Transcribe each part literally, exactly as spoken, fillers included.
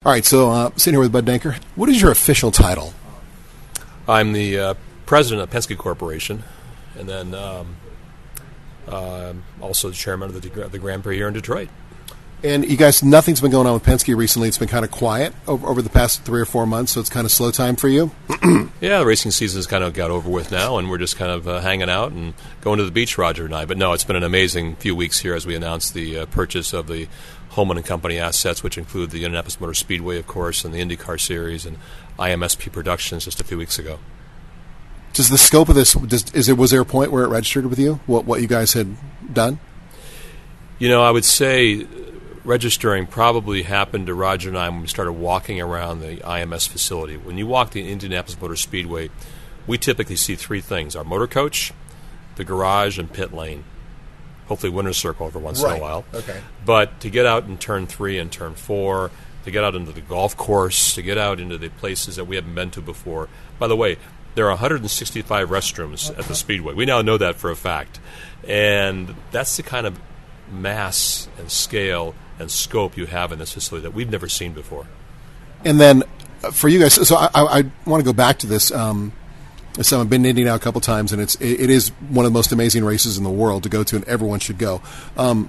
All right, so uh, sitting here with Bud Denker. What is your official title? I'm the uh, president of Penske Corporation, and then um, uh, also the chairman of the, the Grand Prix here in Detroit. And you guys, nothing's been going on with Penske recently. It's been kind of quiet over, over the past three or four months, so it's kind of slow time for you? Yeah, the racing season's kind of got over with now, and we're just kind of uh, hanging out and going to the beach, Roger and I. But no, it's been an amazing few weeks here as we announced the uh, purchase of the Holman and Company assets, which include the Indianapolis Motor Speedway, of course, and the IndyCar Series, and I M S P Productions just a few weeks ago. Does the scope of this, does, is there, was there a point where it registered with you, what, what you guys had done? You know, I would say registering probably happened to Roger and I when we started walking around the I M S facility. When you walk the Indianapolis Motor Speedway, we typically see three things: our motor coach, the garage, and pit lane. Hopefully winner's circle every once right. in a while. Okay. But to get out in turn three and turn four, to get out into the golf course, to get out into the places that we haven't been to before. By the way, there are one hundred sixty-five restrooms at the Speedway. We now know that for a fact. And that's the kind of mass and scale and scope you have in this facility that we've never seen before. And then uh, for you guys, so I, I, I want to go back to this. Um, so I've been to Indy now a couple times, and it's it, it is one of the most amazing races in the world to go to, and everyone should go. Um,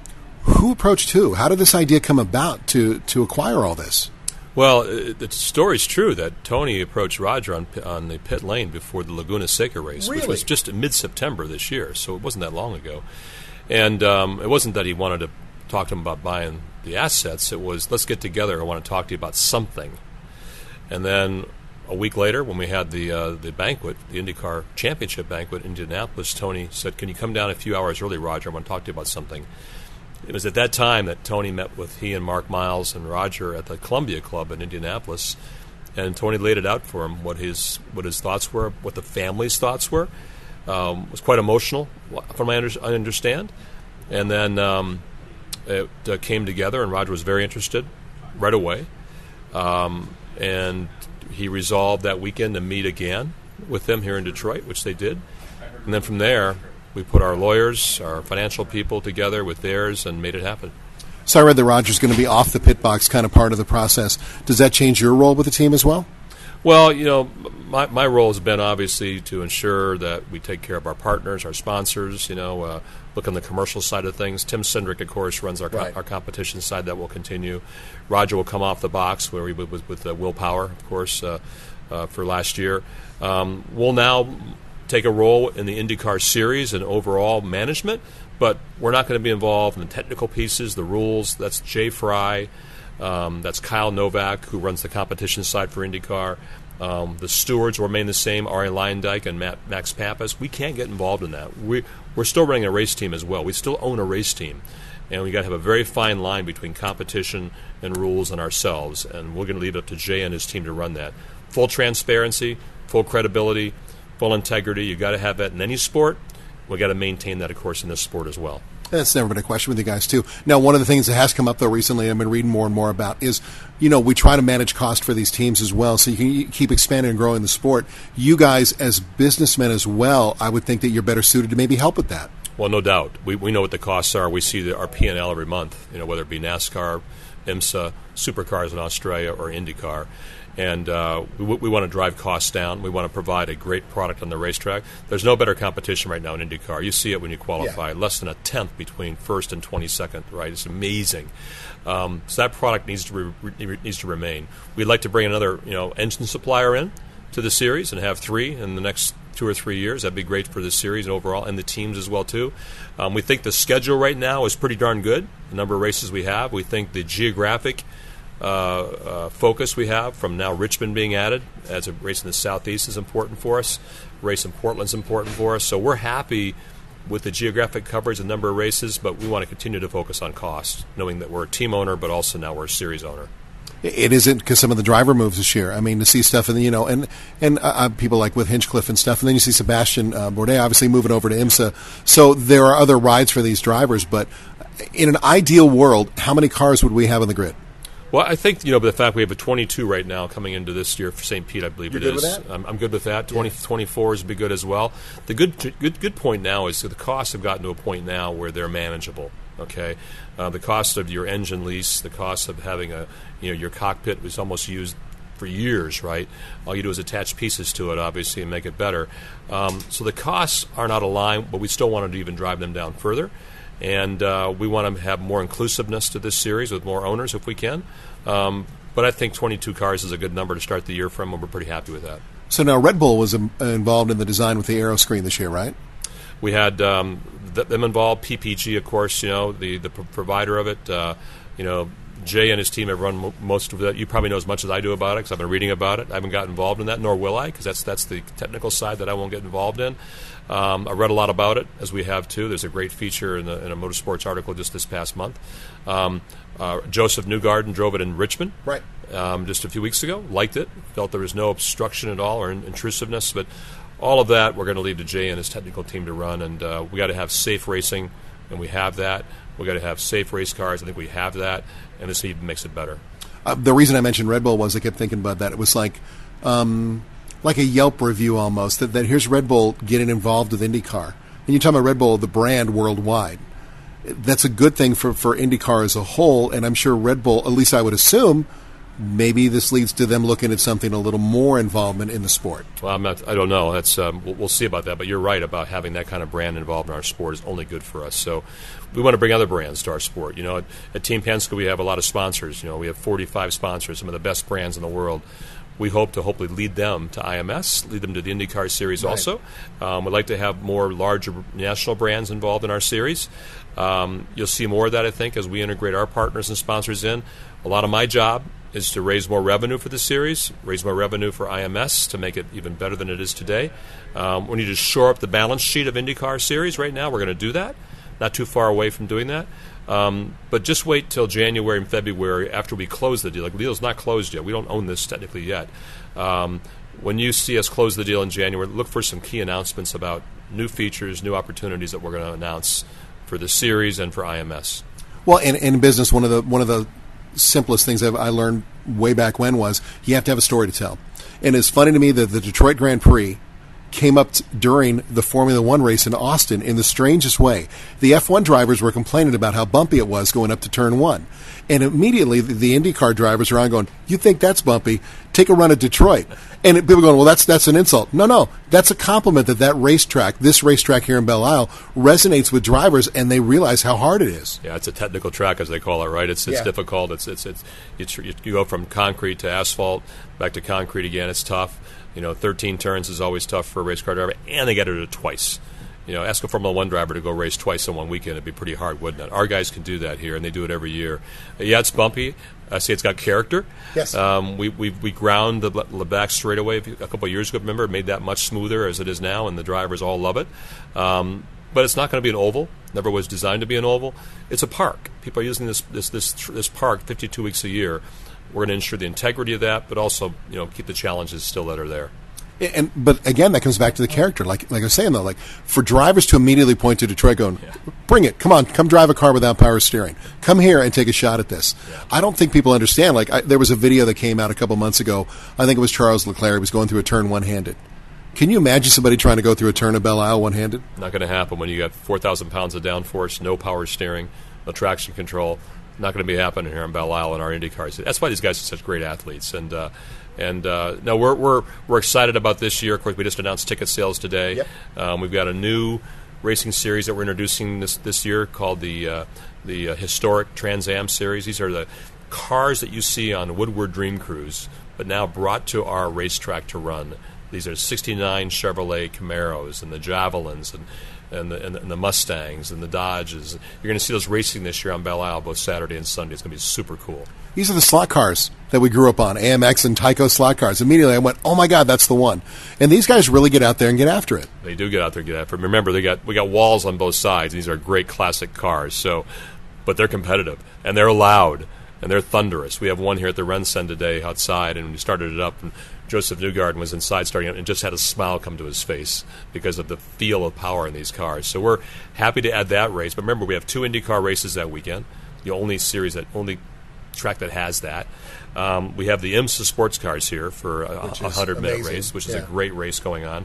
who approached who? How did this idea come about to, to acquire all this? Well, it, the story's true that Tony approached Roger on on the pit lane before the Laguna Seca race, really? which was just mid-September this year, so it wasn't that long ago. And um, it wasn't that he wanted to talk to him about buying the assets. It was, let's get together. I want to talk to you about something. And then a week later, when we had the uh, the banquet, the IndyCar Championship banquet in Indianapolis, Tony said, can you come down a few hours early, Roger? I want to talk to you about something. It was at that time that Tony met with he and Mark Miles and Roger at the Columbia Club in Indianapolis, and Tony laid it out for him what his what his thoughts were, what the family's thoughts were. Um, it was quite emotional, from what I, under, I understand. And then um, it uh, came together, and Roger was very interested right away. Um, and he resolved that weekend to meet again with them here in Detroit, which they did. And then from there, we put our lawyers, our financial people together with theirs and made it happen. So I read that Roger's going to be off the pit box, kind of part of the process. Does that change your role with the team as well? Well, you know, my my role has been obviously to ensure that we take care of our partners, our sponsors, you know, uh, look on the commercial side of things. Tim Cindric, of course, runs our right. co- our competition side. That will continue. Roger will come off the box where we with, with, with uh, Will Power, of course, uh, uh, for last year. Um, we'll now take a role in the IndyCar Series and overall management, but we're not going to be involved in the technical pieces, the rules. That's Jay Fry. Um, that's Kyle Novak, who runs the competition side for IndyCar. Um, the stewards will remain the same, Ari Leyendyke and Matt, Max Pappas. We can't get involved in that. We, we're still running a race team as well. We still own a race team. And we've got to have a very fine line between competition and rules and ourselves. And we're going to leave it up to Jay and his team to run that. Full transparency, full credibility, full integrity. You've got to have that in any sport. We've got to maintain that, of course, in this sport as well. That's never been a question with you guys, too. Now, one of the things that has come up, though, recently, I've been reading more and more about is, you know, we try to manage cost for these teams as well, so you can keep expanding and growing the sport. You guys, as businessmen as well, I would think that you're better suited to maybe help with that. Well, no doubt. We we know what the costs are. We see the, our P and L every month, you know, whether it be NASCAR, IMSA, Supercars in Australia, or IndyCar. And uh, we, we want to drive costs down. We want to provide a great product on the racetrack. There's no better competition right now in IndyCar. You see it when you qualify. Yeah. Less than a tenth between first and twenty-second, right? It's amazing. Um, so that product needs to re- re- needs to remain. We'd like to bring another, you know, engine supplier in to the series and have three in the next two or three years. That'd be great for the series and overall, and the teams as well too. Um, we think the schedule right now is pretty darn good. The number of races we have. We think the geographic Uh, uh, focus we have from now Richmond being added as a race in the Southeast is important for us. Race in Portland's important for us. So we're happy with the geographic coverage and number of races, but we want to continue to focus on cost, knowing that we're a team owner, but also now we're a series owner. It isn't because some of the driver moves this year. I mean, to see stuff, and you know, and and uh, people like with Hinchcliffe and stuff, and then you see Sebastian uh, Bourdais obviously moving over to IMSA. So there are other rides for these drivers, but in an ideal world, how many cars would we have on the grid? Well, I think, you know, the fact we have a twenty-two right now coming into this year for Saint Pete, I believe You're it good is. With that? I'm, I'm good with that. twenty, yeah. twenty-fours would be good as well. The good good good point now is that the costs have gotten to a point now where they're manageable. Okay, uh, the cost of your engine lease, the cost of having a, you know, your cockpit was almost used for years, right? All you do is attach pieces to it, obviously, and make it better. Um, so the costs are not aligned, but we still wanted to even drive them down further. And uh, we want to have more inclusiveness to this series with more owners if we can. Um, but I think twenty-two cars is a good number to start the year from, and we're pretty happy with that. So now Red Bull was um, involved in the design with the Aero screen this year, right? We had um, th- them involved, P P G, of course, you know, the, the p- provider of it. Uh, you know, Jay and his team have run mo- most of that. You probably know as much as I do about it because I've been reading about it. I haven't gotten involved in that, nor will I, because that's that's the technical side that I won't get involved in. Um, I read a lot about it, as we have too. There's a great feature in, the, in a motorsports article just this past month. Um, uh, Joseph Newgarden drove it in Richmond right. um, just a few weeks ago, liked it, felt there was no obstruction at all or in- intrusiveness, but all of that we're going to leave to Jay and his technical team to run, and uh, we got to have safe racing, and we have that. We got to have safe race cars. I think we have that, and this even makes it better. Uh, the reason I mentioned Red Bull was I kept thinking about that. It was like um, like a Yelp review almost, that, that here's Red Bull getting involved with IndyCar. And you're talking about Red Bull, the brand worldwide. That's a good thing for, for IndyCar as a whole, and I'm sure Red Bull, at least I would assume, maybe this leads to them looking at something a little more involvement in the sport. Well, I'm not, I don't know. That's um, we'll, we'll see about that. But you're right about having that kind of brand involved in our sport is only good for us. So we want to bring other brands to our sport. You know, at, at Team Penske we have a lot of sponsors. You know, we have forty-five sponsors, some of the best brands in the world. We hope to hopefully lead them to I M S, lead them to the IndyCar series right. also. Um, we'd like to have more larger national brands involved in our series. Um, you'll see more of that, I think, as we integrate our partners and sponsors in. A lot of my job is to raise more revenue for the series, raise more revenue for I M S to make it even better than it is today. Um, we need to shore up the balance sheet of IndyCar series right now. We're going to do that. Not too far away from doing that. Um, but just wait till January and February after we close the deal. Like, the deal's not closed yet. We don't own this technically yet. Um, when you see us close the deal in January, look for some key announcements about new features, new opportunities that we're going to announce for the series and for I M S. Well, in, in business, one of the one of the simplest things I've, I learned way back when was you have to have a story to tell. And it's funny to me that the Detroit Grand Prix came up t- during the Formula One race in Austin in the strangest way. The F one drivers were complaining about how bumpy it was going up to turn one. And immediately the, the IndyCar drivers are on going, you think that's bumpy? Take a run at Detroit. And it, people are going, well, that's that's an insult. No, no, that's a compliment that that racetrack, this racetrack here in Belle Isle, resonates with drivers, and they realize how hard it is. Yeah, it's a technical track, as they call it, right? It's it's yeah. difficult. It's it's it's, it's you go from concrete to asphalt, back to concrete again. It's tough. You know, thirteen turns is always tough for a race car driver, and they got to do it twice. You know, ask a Formula One driver to go race twice in one weekend. It'd be pretty hard, wouldn't it? Our guys can do that here, and they do it every year. Yeah, it's bumpy. I see it's got character. Yes. Um, we, we we ground the, the back straightaway a couple of years ago, remember? It made that much smoother as it is now, and the drivers all love it. Um, but it's not going to be an oval. Never was designed to be an oval. It's a park. People are using this this this, this park fifty-two weeks a year. We're going to ensure the integrity of that, but also, you know, keep the challenges still that are there. And but again, that comes back to the character. Like like I was saying though, like for drivers to immediately point to Detroit, going, yeah. "Bring it! Come on, come drive a car without power steering. Come here and take a shot at this." Yeah. I don't think people understand. Like I, there was a video that came out a couple months ago. I think it was Charles Leclerc. He was going through a turn one-handed. Can you imagine somebody trying to go through a turn of Belle Isle one-handed? Not going to happen when you got four thousand pounds of downforce, no power steering, no traction control. Not going to be happening here in Belle Isle in our IndyCars. That's why these guys are such great athletes. And uh, and uh, no, we're we're we're excited about this year. Of course, we just announced ticket sales today. Yep. Um, we've got a new racing series that we're introducing this this year called the uh, the uh, Historic Trans Am Series. These are the cars that you see on Woodward Dream Cruise, but now brought to our racetrack to run. These are sixty-nine Chevrolet Camaros and the Javelins and and the, and the, and the Mustangs and the Dodges. You're going to see those racing this year on Belle Isle, both Saturday and Sunday. It's going to be super cool. These are the slot cars that we grew up on, A M X and Tyco slot cars. Immediately I went, oh, my God, that's the one. And these guys really get out there and get after it. They do get out there and get after it. Remember, they got we got walls on both sides. These are great classic cars, so, but they're competitive, and they're loud, and they're thunderous. We have one here at the Rensen today outside, and we started it up, and Joseph Newgarden was inside starting it and just had a smile come to his face because of the feel of power in these cars. So we're happy to add that race. But remember, we have two IndyCar races that weekend, the only series, that only track that has that. Um, we have the IMSA sports cars here for a, a hundred-minute race, which is yeah. a great race going on.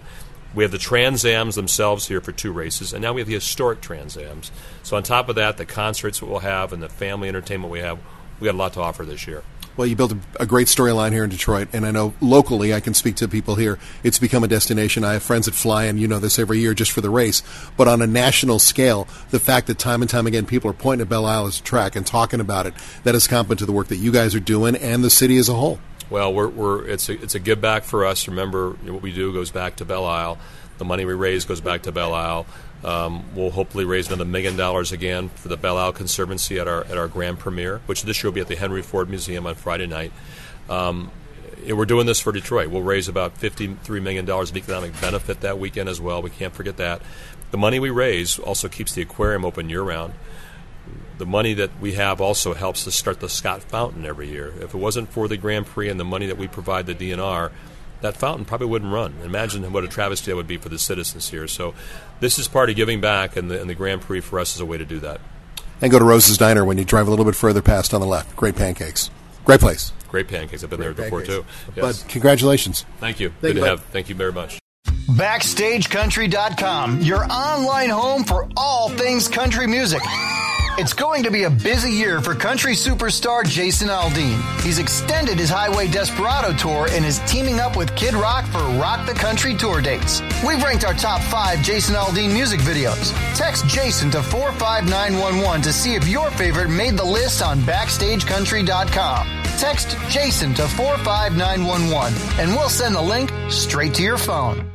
We have the Trans Ams themselves here for two races, and now we have the historic Trans Ams. So on top of that, the concerts that we'll have and the family entertainment we have, we got a lot to offer this year. Well, you built a, a great storyline here in Detroit, and I know locally, I can speak to people here, it's become a destination. I have friends that fly, and you know this every year just for the race. But on a national scale, the fact that time and time again people are pointing at Belle Isle as a track and talking about it, that is compliment to the work that you guys are doing and the city as a whole. Well, we're, we're it's a it's a give back for us. Remember, you know, what we do goes back to Belle Isle. The money we raise goes back to Belle Isle. Um, we'll hopefully raise another million dollars again for the Belle Isle Conservancy at our at our grand premiere, which this year will be at the Henry Ford Museum on Friday night. Um, and we're doing this for Detroit. We'll raise about fifty-three million dollars of economic benefit that weekend as well. We can't forget that. The money we raise also keeps the aquarium open year-round. The money that we have also helps us start the Scott Fountain every year. If it wasn't for the Grand Prix and the money that we provide the D N R, that fountain probably wouldn't run. Imagine what a travesty that would be for the citizens here. So this is part of giving back, and the, and the Grand Prix for us is a way to do that. And go to Rose's Diner when you drive a little bit further past on the left. Great pancakes. Great place. Great pancakes. I've been Great there before, pancakes. too. Yes. Bud, congratulations. Thank you. Thank Good you, to Bud. have. Thank you very much. Backstage Country dot com, your online home for all things country music. It's going to be a busy year for country superstar Jason Aldean. He's extended his Highway Desperado tour and is teaming up with Kid Rock for Rock the Country tour dates. We've ranked our top five Jason Aldean music videos. Text Jason to four five nine one one to see if your favorite made the list on Backstage Country dot com. Text Jason to four five nine one one and we'll send the link straight to your phone.